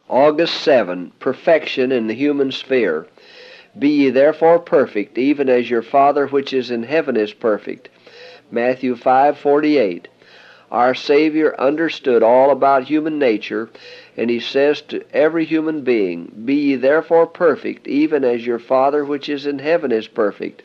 August 7, Perfection in the Human Sphere. Be ye therefore perfect, even as your Father which is in heaven is perfect. Matthew 5:48. Our Savior understood all about human nature, and he says to every human being, Be ye therefore perfect, even as your Father which is in heaven is perfect.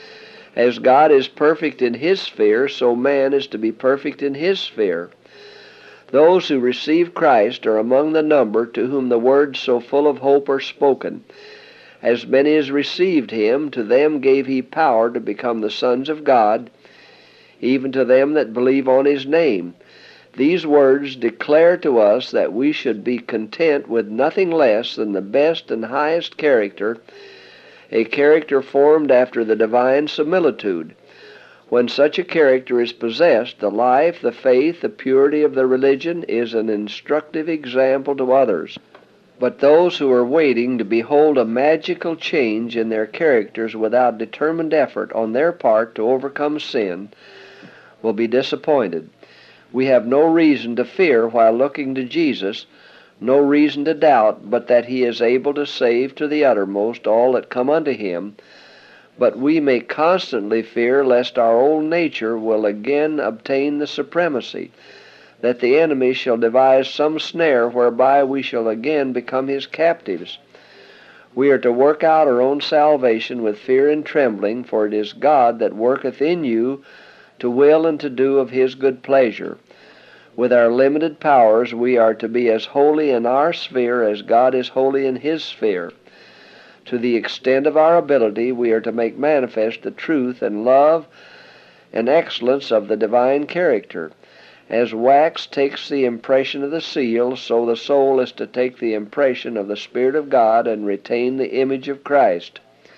As God is perfect in his sphere, so man is to be perfect in his sphere. Those who receive Christ are among the number to whom the words so full of hope are spoken. As many as received him, to them gave he power to become the sons of God, even to them that believe on his name. These words declare to us that we should be content with nothing less than the best and highest character, a character formed after the divine similitude. When such a character is possessed, the life, the faith, the purity of the religion is an instructive example to others. But those who are waiting to behold a magical change in their characters without determined effort on their part to overcome sin will be disappointed. We have no reason to fear while looking to Jesus, no reason to doubt but that he is able to save to the uttermost all that come unto him, but we may constantly fear lest our old nature will again obtain the supremacy, that the enemy shall devise some snare whereby we shall again become his captives. We are to work out our own salvation with fear and trembling, for it is God that worketh in you to will and to do of his good pleasure. With our limited powers, we are to be as holy in our sphere as God is holy in his sphere. To the extent of our ability, we are to make manifest the truth and love and excellence of the divine character. As wax takes the impression of the seal, so the soul is to take the impression of the Spirit of God and retain the image of Christ.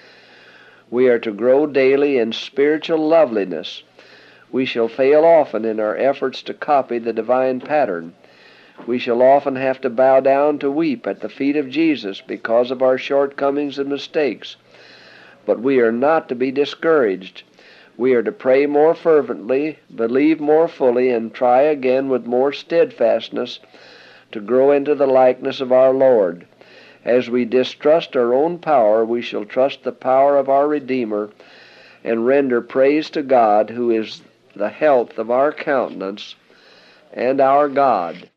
We are to grow daily in spiritual loveliness. We shall fail often in our efforts to copy the divine pattern. We shall often have to bow down to weep at the feet of Jesus because of our shortcomings and mistakes. But we are not to be discouraged. We are to pray more fervently, believe more fully, and try again with more steadfastness to grow into the likeness of our Lord. As we distrust our own power, we shall trust the power of our Redeemer and render praise to God, who is the health of our countenance and our God.